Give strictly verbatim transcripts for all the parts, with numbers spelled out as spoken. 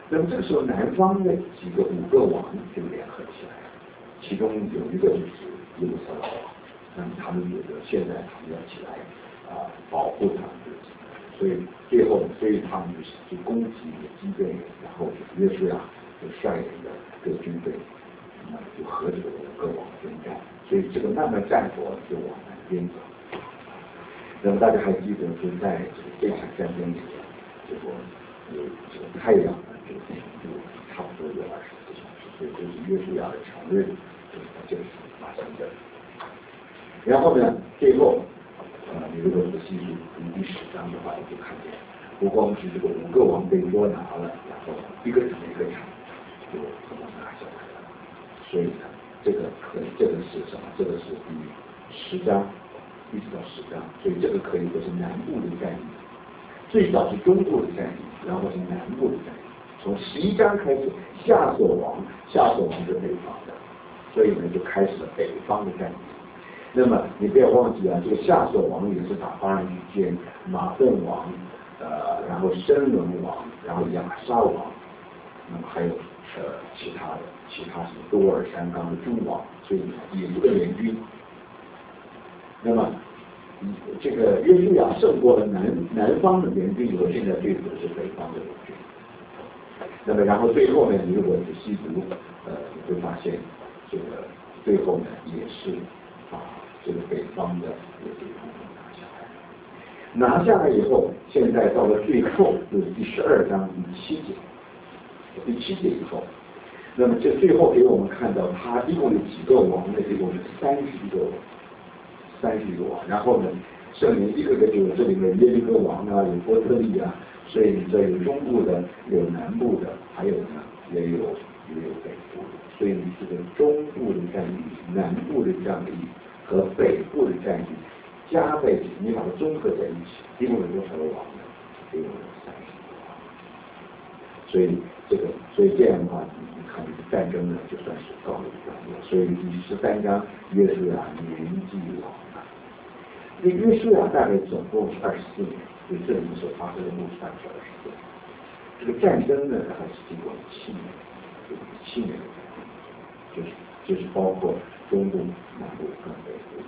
那么这个时候，南方的几个五个王就联合起来了，其中有一个就是耶路撒冷王，那么他们觉得现在他们要起来啊、呃、保护他们自己，所以最后，所以他们就是就攻击基备，然后约书亚就率领的各军队，那么就和这个五个王征战，所以这个慢慢战火就往南边走。那么大家还记得是在这个这场战争里面，结果有这个太阳呢就停住差不多有二十四小时，所以这是约书亚的承认，就是在这个时候发生的。然后呢，最后呃，你如果仔细去读第十章的话，你就看见不光是这个五个王被捉拿了，然后一个城一个城就怎么拿下来了。所以呢，这个可以，这个是什么？这个是第十章。一直到十章，所以这个可以说是南部的战役，最早是中部的战役，然后是南部的战役。从十一章开始，夏所王，夏所王是北方的，所以呢就开始了北方的战役。那么你不要忘记啊，这个夏所王也是打巴尔女剑、马顿王，呃，然后申伦王，然后亚沙王，那么还有呃其他的，其他什么多尔山冈的诸王，所以也是个联军。那么，这个约书亚胜过了南南方的联军以后，现在对付的是北方的联军。那么，然后最后呢，你如果仔细读，呃，你会发现，这个最后呢，也是把这个北方的也给统统拿下来。拿下来以后，现在到了最后，就是第十二章第七节，第七节以后，那么这最后给我们看到，他一共有几个王呢？一共是三十一个王。三十个王，然后呢，圣灵一个个就这里面耶利哥王啊，有波特利啊，所以这有中部的，有南部的，还有呢也有也有北部的，所以这个中部的战役、南部的战役和北部的战役加在一起，你把它综合在一起，一共有多少个王呢？一共有三十个王。所以这个，所以这样的话，你看这个战争呢，就算是告了一段落。所以第十三章约书亚年纪老了。那约书亚大概总共是二十四年，就这里面所发生的故事大概是二十四年。这个战争呢，大概是经过了七年，就是七年的战争，就是就是包括中部、南部和北部。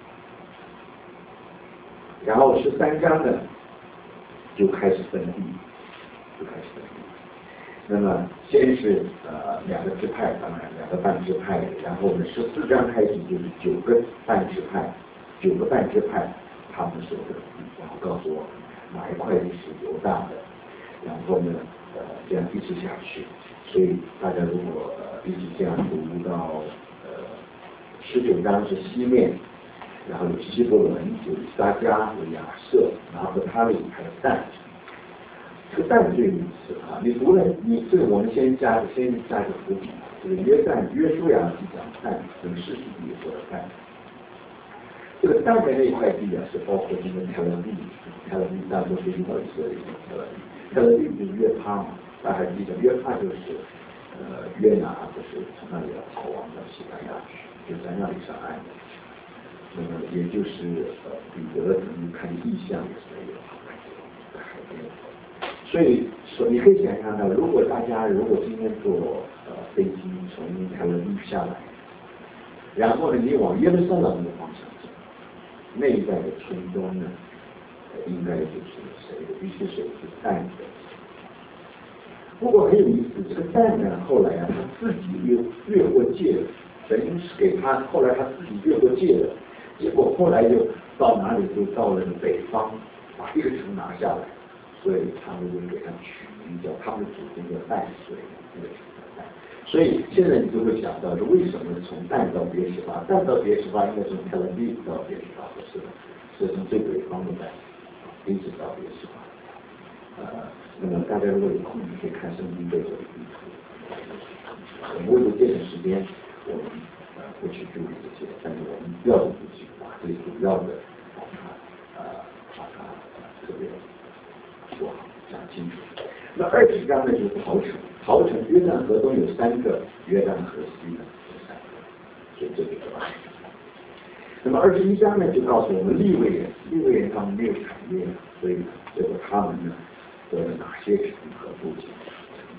然后十三章呢，就开始分地，就开始分地。那么先是呃两个支派，当然两个半支派，然后呢十四章开始就是九个半支派，九个半支派他们所得，然后告诉我哪一块是犹大的，然后呢呃这样一直下去，所以大家如果呃一直这样读到呃十九章是西面，然后有希伯伦，有撒迦，有亚瑟，然后和他里还有但。这个但最有意思啊！你读了，你这个我们先加先加个伏笔。这个约旦约书亚是讲但，跟士师记也说了但。这个但的那一块地啊，是包括这个特勒地，特勒地大多是一块以色列的特勒地，特勒地就是约帕嘛，大家记得约帕就是呃约拿不是从那里要逃亡到西班牙去，就在那里上岸的。那么也就是呃彼得曾经看异象的时候有跑在在海边。所以说，你可以想象到，如果大家如果今天坐呃飞机从特勒地下来，然后呢你往耶路撒冷的方向走，那一带的村庄呢，呃、应该就是谁的？必须谁是但的。不过很有意思，这个但呢，后来啊，他自己越越过界了，等于是给他后来他自己越过界了，结果后来就到哪里就到了北方，把一个城拿下来。所以他们就给他取名叫他们的祖宗叫但水，这个城叫但。所以现在你就会想到，是为什么从但到别是巴，但到别是巴应该从特勒地到别是巴，不是的，是从最北方的但，一直到别是巴。呃，那么大家如果有空，你可以看圣经背后的地图。我们为了节省时间，我们呃不去注意这些，但是我们要的去把最主要的把它呃把它特别。说好讲清楚。那二十章呢就是逃城，逃城约旦河东有三个，约旦河西呢有三个，所以这就是二十章。那么二十一章呢就告诉我们利未人，利未人他们没有产业，所以结果他们呢得了哪些城和部境，叫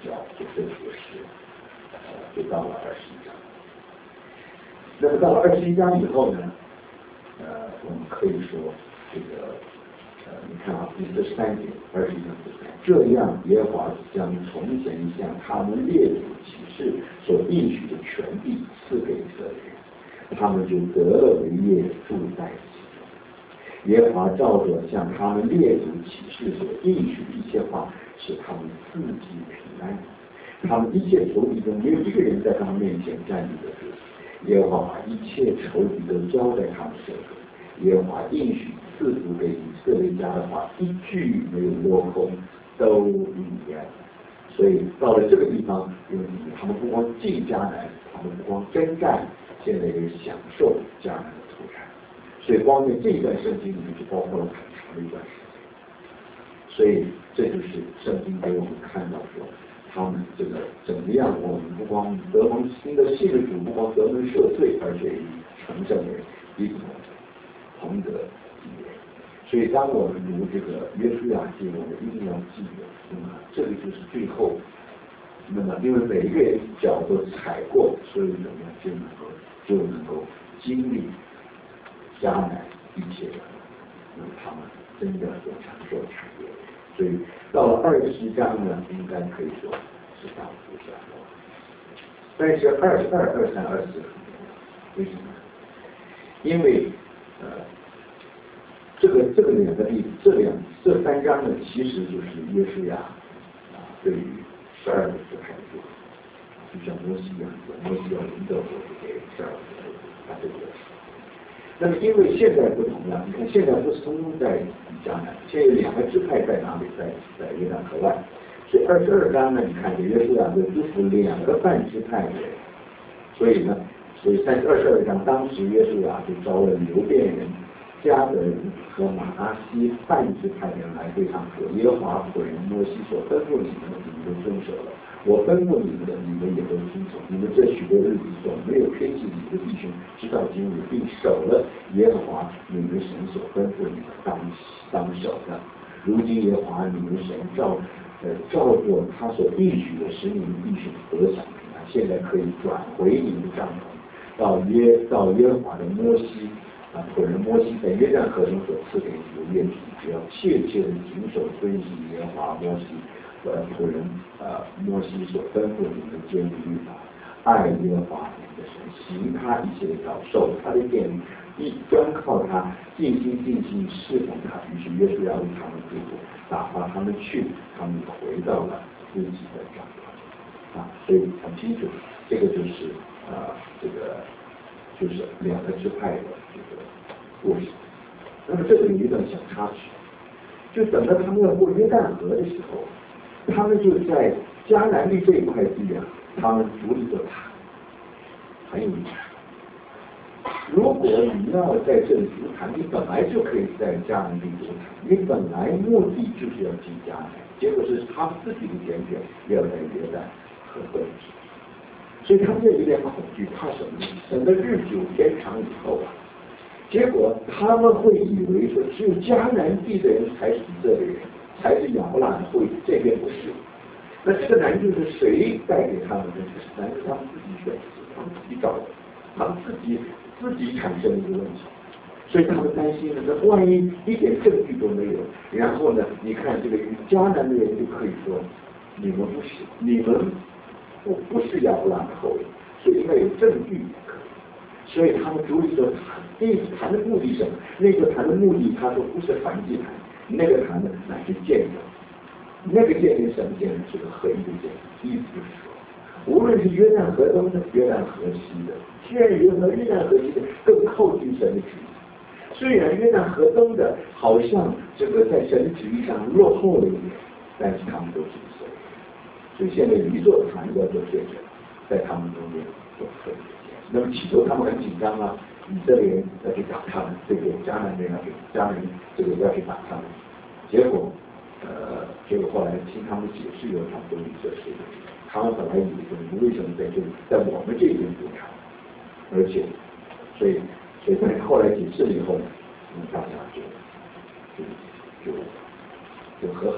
小，就这个是，呃，就到了二十一章。那么到了二十一章以后呢，呃，我们可以说这个，呃，你看啊，第十三节，二十一章十三，这样耶和华将从前向他们列祖起誓所应许的权柄赐给以色列人，他们就得了为业，住在其中。耶和华照着向他们列祖起誓所应许的一切话，使他们自己平安。他们一切仇敌中没有一个人在他们面前站立得住。耶和华把一切仇敌都交在他们手中。耶和华应许赐福给以色列家的话，一句没有落空，都应验。所以到了这个地方，因为他们不光进迦南，他们不光征战，现在也享受迦南的土产。所以光在这一段圣经里面就包括了很长的一段时间。所以这就是圣经给我们看到说，他们这个怎么样，我们不光得蒙新的信的主，不光得蒙赦罪，而且与成圣的人一同同得基业。所以当我们读这个约书亚记，我们一定要记得，那么这个就是最后，那么因为每一个人脚都踩过，所以怎么样就能够就能够经历迦南一切的，那么他们真的有长寿产业。所以到了二十一章呢，应该可以说是大幅下落。但是二十二、二三、二四，为什么？因为呃，这个这个两个地，这两这三章呢，其实就是约书亚啊对于十二个支派的祝福，就像摩西一样，摩西要领导我给十二个支派，他这个。那么因为现在不同了，你看现在不是通通在迦南，现在两个支派在哪里？在在约旦河外。所以二十二章呢，你看这约书亚就祝福两个半支派的人，所以呢，所以三十二十二章当时约书亚就招了流便人、迦得人和马拿西半支派的人来对他们说：耶和华仆人摩西所吩咐你们的，你们都遵守了。我吩咐你们的，你们也都听从。你们这许多日子中没有偏弃你们的弟兄，直到今日，并守了耶和华你们神所吩咐你们当当守的。如今耶和华你们神照呃照着他所应许的，使你们弟兄得享平安。现在可以转回你们的帐篷，到约到耶和华的摩西啊仆人摩西在约旦河中所赐给你的约题，只要切切的谨守遵行耶和华摩西。呃，仆人呃，摩西所吩咐你们的坚律律法，爱耶和华你们的神，行他一切的道，守他的殿律，亦专靠他，尽心尽心侍奉他。于是约书亚为他们祝福，打发他们去，他们回到了自己的帐篷啊。所以很清楚，这个就是啊、呃，这个就是两个支派的这个故事。那么这里有一段小插曲，就等到他们要过约旦河的时候。他们就在迦南地这一块地啊，他们筑了一个坛，很有意思。如果你要在这里筑坛，你本来就可以在迦南地筑坛，你本来目的就是要进迦南，结果是他们自己的拣选要在约旦河东，所以他们就有点恐惧，怕什么呢？等到日久天长以后啊，结果他们会以为说只有迦南地的人才是以色列人。才是亚伯拉罕会，这边不是。那这个难就是谁带给他们的？这是难是他们自己选择，他们自己找的，他们自己自己产生的一个问题。所以他们担心了，那万一一点证据都没有，然后呢？你看这个迦南的人就可以说，你们不是，你们不不是亚伯拉罕的后裔，所以应该有证据才可以。所以他们主理说谈，第一谈的目的是什么？那个谈的目的，他说不是反祭坛。那个坛呢，乃是见证，那个见证什么见证？是个合一的见证。意思就是说，无论是约旦河东的、约旦河西的，现在约旦约旦河西的更靠近神的旨意。虽然约旦河东的好像这个在神的旨意上落后了一点，但是他们都是以色列人。所以现在有一座坛要做见证，在他们中间做合一的见证。那么起初他们很紧张啊。以色列人要去打他们，对不对？迦南人要去，迦南人这个要去打他们，结果，呃，结果后来听他们解释以后，他们都理解是，他们本来以为说你们为什么在这里，在我们这边赌场，而且，所以，所以在后来解释了以后呢，嗯，大家就就就就和好，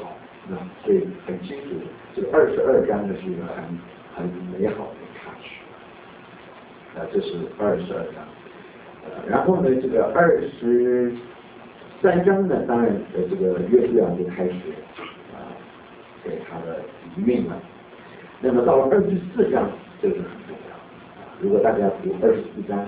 那所以很清楚，这个二十二章呢是一个很很美好的插曲。啊，这是二十二章。呃，然后呢，这个二十三章呢，当然呃这个约书亚就开始啊、呃、给他的遗命了。那么到了二十四章，这个是很重要。如果大家读二十四章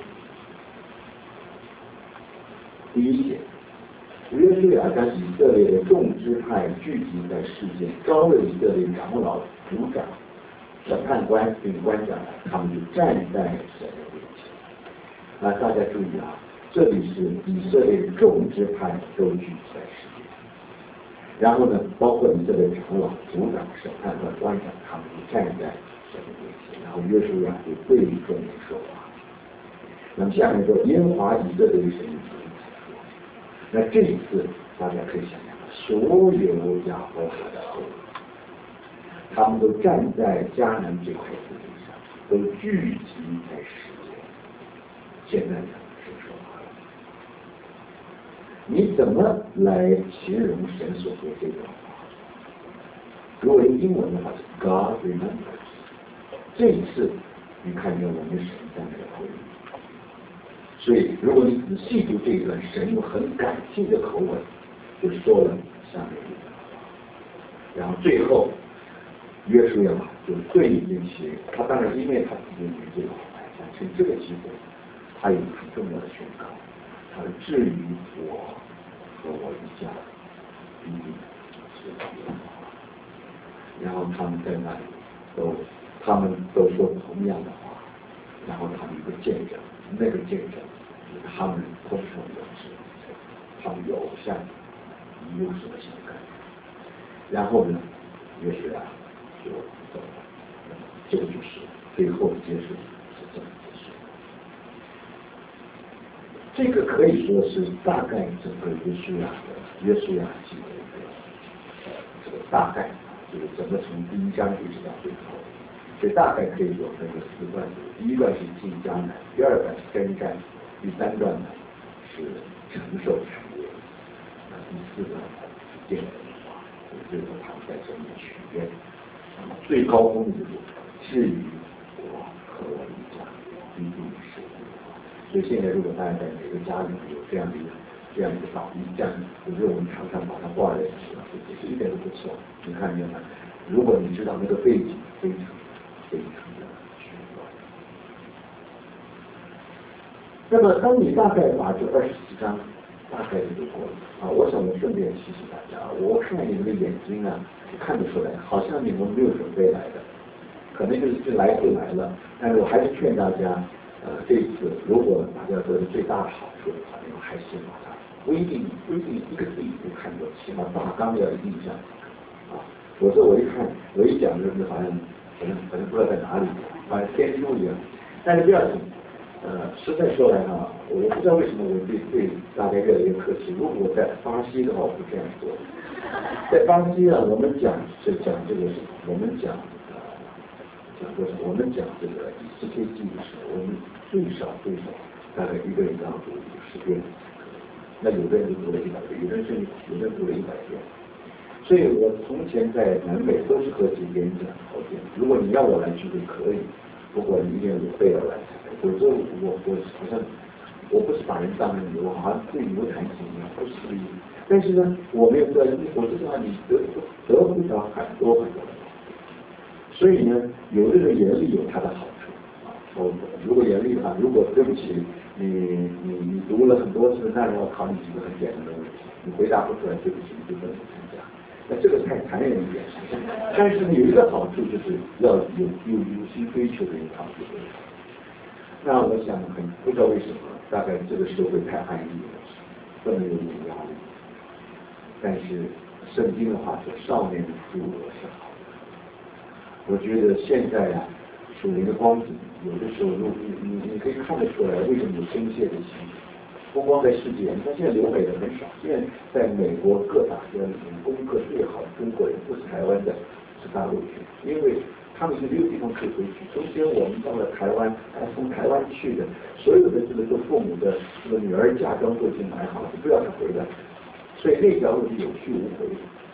第一节，约书亚将以色列的众支派聚集在世界，招了以色列长老、族长、审判官并官长，他们就站在神的面前。啊，大家注意啊，这里是以色列众支派都聚集在世界，然后呢，包括以色列长老、族长、审判官、官长，他们就站在神的面前，然后约书亚就对众人说话。那么下面说，耶和华以色列的神如此说。那这一次大家可以想象，所有亚伯拉的后裔，他们都站在迦南这块土地上，都聚集在世界。现在呢，谁说话了？你怎么来形容神所说这段话？如果用英文的话是 God remembers。这一次你看见我们神在那个后裔。所以，如果你仔细读这一段，神用很感性的口吻就说了下面一段话，然后最后约书亚就对这些，他当然因为他自己这个话，但是这个机会，他有很重要的宣告，他说至于我和我一家必定是耶和华。然后他们在那里都，他们都说同样的话，然后他们一个见证，那个见证。他们通常有智，他们有偶像，有什么情感？然后呢，约书亚就走了。这个就是最后的结束是这么结束。这个可以说是大概整个约书亚的约书亚记的一个呃这个大概，就是整个从第一章一直到最后。所以大概可以有那个四段，第一段是进迦南，第二段是征战。第三段呢是承受产业，那第四段是建文化，最后他们在这里许愿。最高峰之处，至于我和我一家一定是耶和华。所以现在如果大家在每个家里有这样的一个这样一个祷一这样，我觉得我们常常把它挂在身上，这是一点都不错。你看见吗？如果你知道那个背景，非常非常的玄妙。那么，当你大概把这二十四章大概就读过了啊，我想我顺便提醒大家，我看你们的眼睛啊，看得出来，好像你们没有准备来的，可能就是就来就来了。但是我还是劝大家，呃，这一次如果大家得到最大的好处的话，你们还是把它不一定不一定一个字一字看过，起码大纲要印象啊。否则我一看，我一讲就是好像好像好像不知道在哪里，好像天书一样。但是不要紧。呃，实在说来啊，我不知道为什么我对对大家越来越客气。如果在巴西的话，我不这样做。在巴西啊，我们讲是讲这个，我们讲呃讲多少？我们讲这个第四阶纪的时候，我们最少最少大概一个人要读五十遍。那有的人就读了一百遍，有的人甚至有的人读了一百遍。所以我从前在南美都是和几个人讲好点。如果你要我来聚会可以，不过你一定要有备而来才。否则我我好像我不是把人当人牛，我好像对牛弹琴一样，不是这个意思。但是呢，我没有在，我知道你得得不到很多很多的好处。所以呢，有这个严厉有它的好处啊。我如果严厉的话，如果对不起你你你读了很多次，那我考你几个很简单的问题，你回答不出来，对不起，你就不能参加。那这个太残忍一点，但是呢，有一个好处就是要有有有心追求的人，他们就会。那我想很不知道为什么，大概这个社会太安逸了，不能有这种压力。但是圣经的话说，少年的自我是好的。我觉得现在啊，属灵的光景，有的时候如你你你可以看得出来，为什么有深切的情绪。不光在世界，你看现在留美的很少，现在在美国各大学里面功课最好的中国人不是台湾的，是大陆去，因为他们是没有地方可以回去。中间我们到了台湾，还从台湾去的，所有的这个做父母的这个女儿嫁妆都已经买好了，不要他回来，所以那条路是有去无回。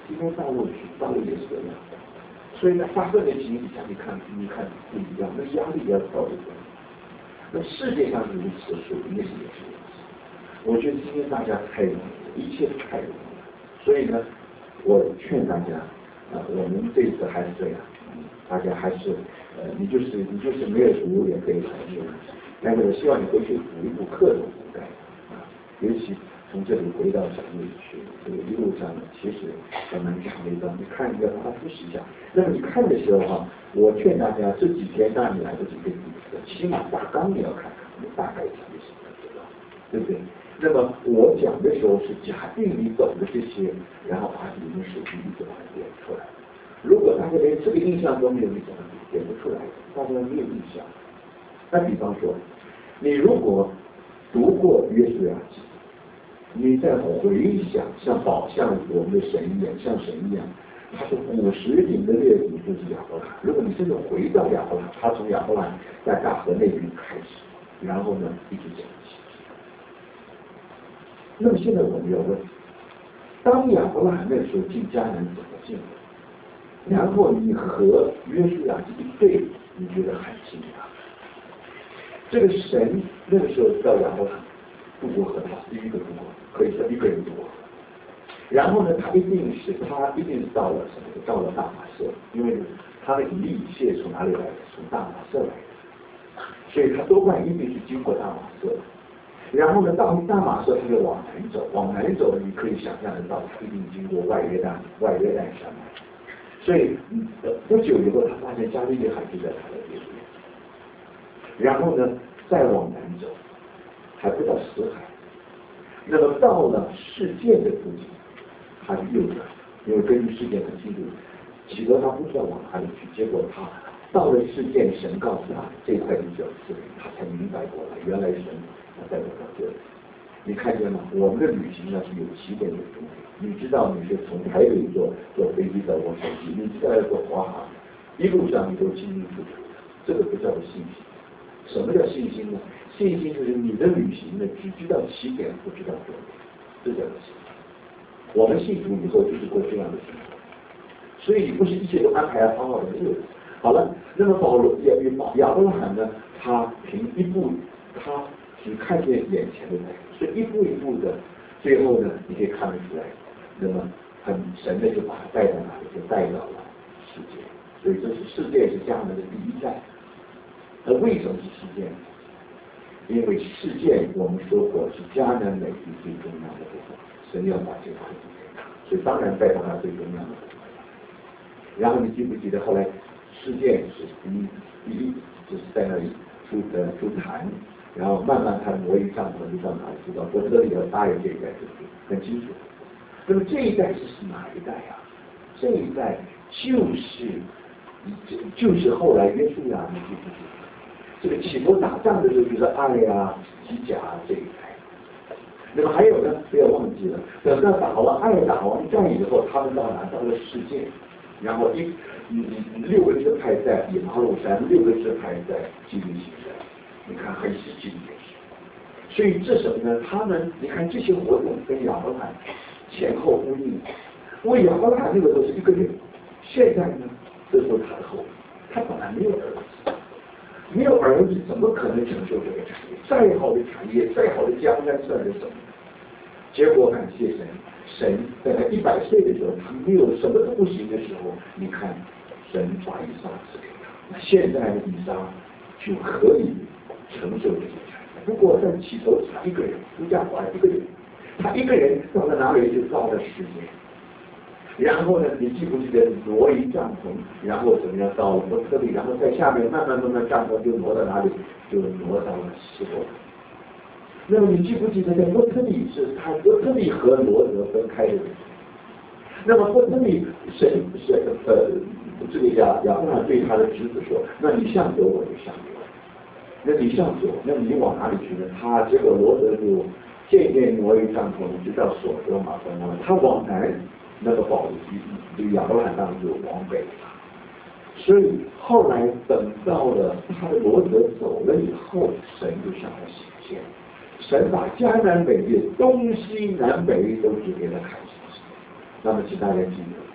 今天大陆去，大陆也是这样。所以呢，发生的情形下，你看，你看不一样，那压力要到这个。那世界上是如此，属灵的世界是如此。我觉得今天大家太容易了，一切太容易了。所以呢，我劝大家，啊、呃，我们这次还是这样，大家还是，呃，你就是你就是没有读也可以来修，但是我希望你回去补一补课的古代，啊，尤其。从这里回到小路里去，这个一路上呢，其实还蛮长的一段，你看一个把它复习一下。那么你看的时候哈、啊，我劝大家这几天当然你来不及跟你的，起码大纲你要看看，你大概讲的什么知道，对不对？那么我讲的时候是假定你懂的这些，然后把你们手机一直把它点出来。如果大家连这个印象都没有，你怎么点不出来？大家没有印象。那比方说，你如果读过约书亚记。你在回想，像宝像我们的神一样，像神一样，他是五十年的列祖就是亚伯拉罕。如果你真的回到亚伯拉罕，他从亚伯拉罕在大河那边开始，然后呢一直讲起。那么现在我们要问，当亚伯拉罕那时候进迦南怎么进的？然后你和约书亚记一对，你觉得很惊讶。这个神那个时候到亚伯拉罕。渡过河，他是第一个渡过，可以说一个人渡过。然后呢，他一定是他一定是到了什么？到了大马色，因为他的以利谢从哪里来的？从大马色来的，所以他多半一定是经过大马色。然后呢，到大马色他就往南走，往南走，你可以想象得到，他一定经过外约旦外约旦山脉。所以不久以后，他发现加利利海就在他的边边。然后呢，再往南走。还不到死海，那么到了事件的附近，他就右转，因为根据事件的记录，启德他不知道往哪里去，结果他到了事件，神告诉他这块地叫刺猬，他才明白过来，原来神他带我到这里。你看见吗？我们的旅行呢是有起点有终点，你知道你是从台北坐坐飞机到洛杉矶，你知道要坐华航，一路上你都清清楚楚，这个不叫做信心。什么叫信心呢？信心就是你的旅行呢，只知道起点，不知道终点，这叫做信心。我们信主以后就是过这样的生活，所以不是一切都安排好好的日子。好了，那么保罗亚亚伯拉罕呢，他凭一步，他只看见眼前的那个，所以一步一步的，最后呢，你可以看得出来，那么很神的就把他带到哪里，就带到了世界。所以这是世界是迦南的第一站。那为什么是事件？因为事件我们说过是迦南美地最重要的部分，神要把这个回给他，所以当然带到他最重要的部分。然后你记不记得后来事件是第一第一就是在那里出呃出坛，然后慢慢他挪移帐篷就到哪里去到伯特利和大有这一代，对不对？很清楚。那么这一代是哪一代啊？这一代就是就是后来约书亚，你记不记得？这个起头打仗的时候就是爱呀、机甲啊这一代。那么还有呢，不要忘记了，等到打完爱打完仗以后，他们到哪？到了世界，然后一嗯六个支派在以马路山，六个支派在基督行山，你看很实际的一件事。所以这什么呢？他们你看这些活动跟亚伯拉罕前后呼应。因为亚伯拉罕那个时候是一个人，现在呢，这时候他的后，他本来没有儿子。没有儿子，怎么可能成就这个产业？再好的产业，再好的江山算是什么？结果感谢神，神在他一百岁的时候，他没有什么都不行的时候，你看，神把以撒赐给他。那现在的以撒就可以承受这些产业。如果在起头他一个人，朱家华一个人，他一个人到了哪里就到了世界。然后呢，你记不记得挪移帐篷，然后怎么样到伯特利，然后在下面慢慢慢慢帐篷就挪到哪里，就挪到了希伯来。那么你记不记得在伯特利是他伯特利和罗德分开的？那么伯特利神神呃这个亚亚伯拉罕对他的侄子说：“那你向左我就向右，那你向左，那你往哪里去呢？”他结果罗德就渐渐挪移帐篷，直到所多玛和摩拉，他往南。那个保罗这个亚伯拉罕当然就往北了，所以后来等到了他的罗德走了以后，神就向他显现，神把迦南北地东西南北都指给他看清楚。那么请大家记得，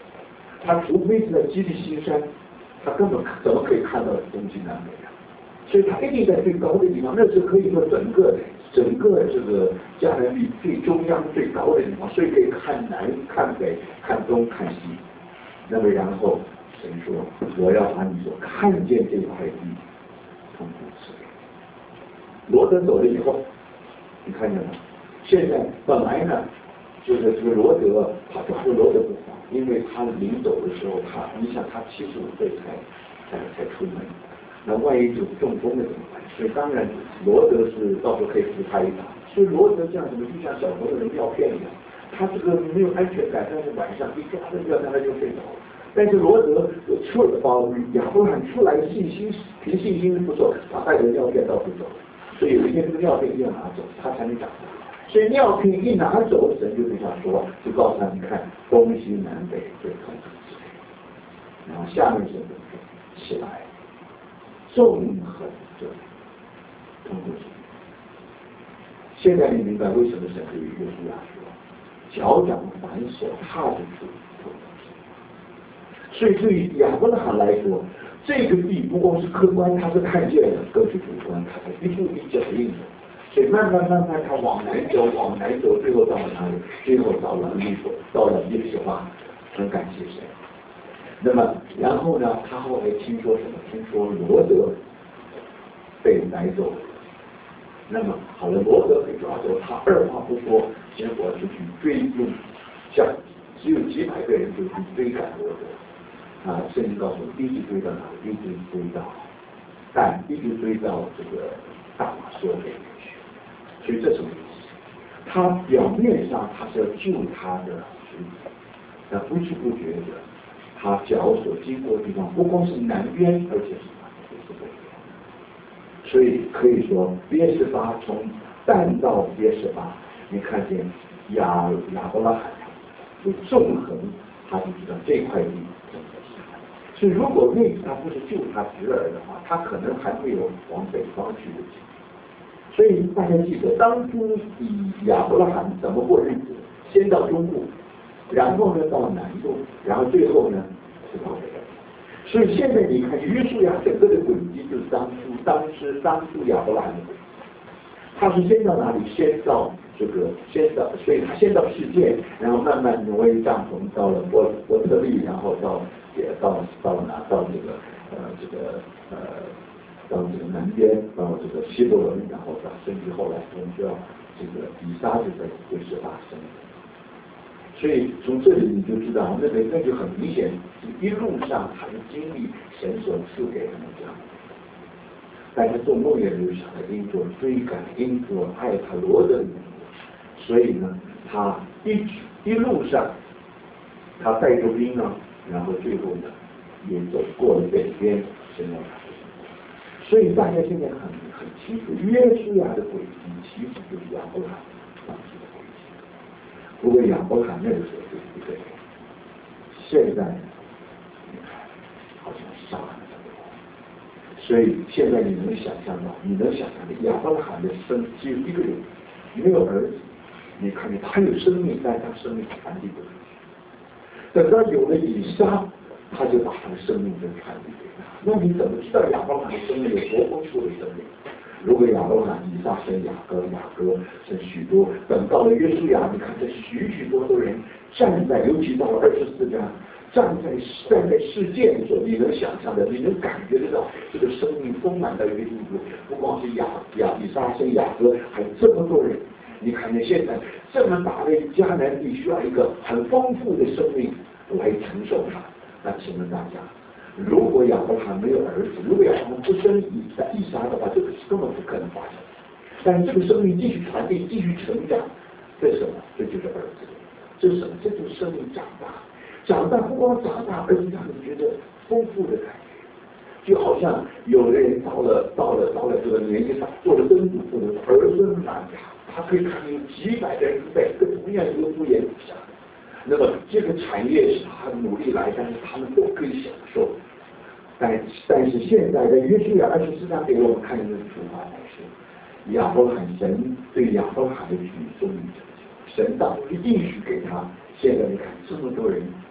他除非是在基地新山，他根本怎么可以看到东西南北啊？所以他一定在最高的地方，那是可以说整个整个这个迦南地最中央最高的地方，所以可以看南、看北、看东、看西。那么然后神说：“我要把你所看见这块地，统统赐给你。”罗德走了以后，你看见吗？现在本来呢，就是这个罗德，他抓住罗德不放，因为他临走的时候，他你想他七十五岁才才才出门。那万一就中风了怎么办？所以当然罗德是到时候可以扶他一把。所以罗德这样怎么就像小朋友的尿片一样，他这个没有安全感，但是晚上一抓着尿片他就睡着了。但是罗德出了包，亚伯拉罕出来信心凭信心不错，他带着尿片到处走。所以有一天这个尿片一定要拿走，他才能长大。所以尿片一拿走，神就对他说，就告诉他你看东西南北对统统之类。然后下面是起来。纵横着，通过去。现在你明白为什么神对于约书亚说：“脚掌凡所踏之处，通过去。”所以对于亚伯拉罕来说，这个地不光是客观，他是看见的，更是主观，他是一步一脚印的。所以慢慢慢慢，他往南走，往南走，最后到了哪里？最后到了利所，到了耶和华，很感谢神。那么，然后呢？他后来听说什么？听说罗德被买走了。那么，好了，罗德被抓走，他二话不说，结果就去追踪，像只有几百个人就去追赶罗德。啊，圣经告诉我，一直追到哪里？一直追到，但一直追到这个大马士革里面去。所以这什么意思？他表面上他是要救他的侄子，但不知不觉的。他脚所经过的地方不光是南边，而且是南边，是北边。所以可以说，约示巴从但到约示巴，你看见亚亚伯拉罕就纵横，他就知道这块地真的是他。所以如果那次他不是救他侄儿的话，他可能还没有往北方去的机会。所以大家记得，当初以亚伯拉罕怎么过日子？先到中部。然后呢，到南部，然后最后呢，是到北边。所以现在你看，约书亚整个的轨迹就是当初当时当初亚伯拉罕的轨迹。他是先到哪里？先到这个，先到，所以他先到世界，然后慢慢挪为帐篷，到了伯伯特利，然后到也到到哪？到这个呃这个呃到这个南边，到这个希伯伦，然后到甚至后来我们知道这个以撒就在约示巴生。所以从这里你就知道，那个那就很明显，一路上他的经历神所赐给他们这样。但是做梦也留下了因着追赶，因着爱他罗的缘故，所以呢，他一一路上他带着兵呢，然后最后呢也走过了北边，神让他。所以大家现在很很清楚，约书亚的轨迹其实就是亚伯拉罕当时的轨迹。不过亚伯拉罕那个时候就不对，现在你看好像杀了这个人，所以现在你能想象到，你能想象到亚伯拉罕的生只有一个人，没有儿子。你看见他有生命，但他生命传递不出去。等到有了以撒，他就把他的生命就传递给他。那你怎么知道亚伯拉罕的生命有多丰富的生命？如果亚伯拉罕、以撒生雅各，雅各生许多，等到了约书亚，你看这许许多多人站在，尤其到了二十四章，站在站在世界的时候，你能想象的，你能感觉得到这个生命丰满到一个地步。不光是亚亚以撒生雅各，还有这么多人。你看见现在这么大的迦南地，需要一个很丰富的生命来承受它。那请问大家，如果亚伯拉罕没有儿子，如果亚伯拉罕不生以撒以撒的话，这个是根本不可能发生。但是这个生命继续传递，继续成长，这是什么？这就是儿子。这是什么？这就是生命长大。长大不光长大，而且让你觉得丰富的感觉，就好像有的人到了到了到了这个年纪上，做了曾祖父的儿孙满堂，他可以看见几百人每个同样一个屋檐底下。那么这个产业是他努力来，但是他们都可以享受。但但是现在在约书亚二十四章给我们看一个图画来说，亚伯拉罕神对亚伯拉罕的举终于成就，神当初应许给他。现在你看这么多人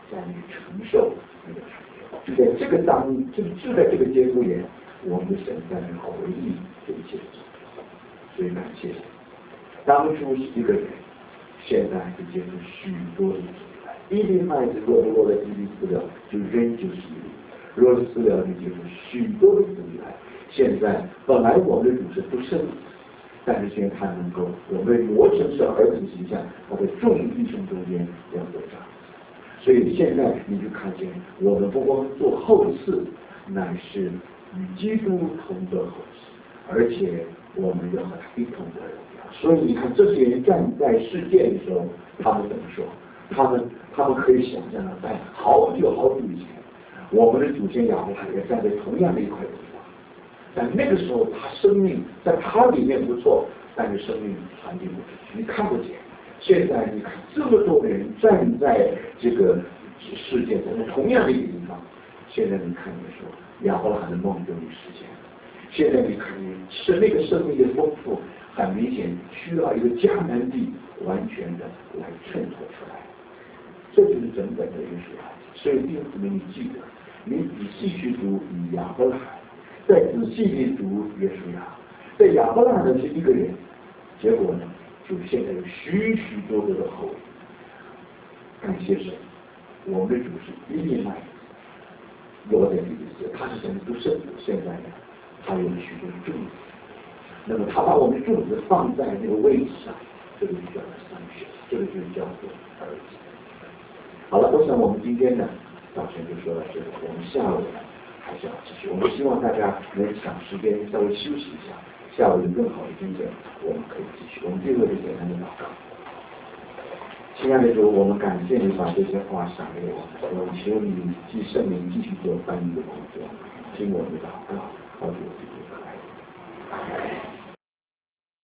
在于承受那个产业。就在这个当，就就在这个节骨眼，我们的神在那回忆这一切的事，所以感谢神。当初是一个人，现在就结出许多的子来。一粒麦子落不落在一粒饲料，就扔就是一粒；若是饲料，就结出许多的子来。现在本来我们的主是不生子，但是现在他能够，我们磨成是儿子形象，他在众弟兄中间要得长。所以现在你就看见，我们不光做后嗣，乃是与基督同得后嗣，而且我们要和他一同得荣耀。所以你看，这些人站在世界的时候，他们怎么说？他们他们可以想象的，在好久好久以前，我们的祖先亚伯拉罕也站在同样的一块地方。但那个时候，他生命在他里面不错，但是生命传递不出去，你看不见。现在你看这么多的人站在这个世界上同样的一个地方，现在你看的时候，亚伯拉罕的梦就已实现了。现在你看见是那个生命的丰富，很明显需要一个迦南地完全的来衬托出来。这就是整本的约书亚。所以弟兄姊妹，你记得，你仔细去读亚伯拉罕，再仔细去读约书亚。在亚伯拉罕的是一个人，结果呢，就现在有许许多多的后裔。感谢神，我们的主是一粒麦子落在地里，他是神不圣子，现在呢，他有许多的种子。那么他把我们的种子放在那个位置上，这个就叫做三选，这个就叫做儿子。好了，我想我们今天呢，早晨就说到这里，我们下午呢还是要继续。我们希望大家能抢时间稍微休息一下，下午有更好的精神，我们可以继续。我们最后就简单的祷告。亲爱的主，我们感谢你把这些话赏给我们，我们求你继圣灵继续做翻译的工作，听我们的祷告，靠主基督的爱。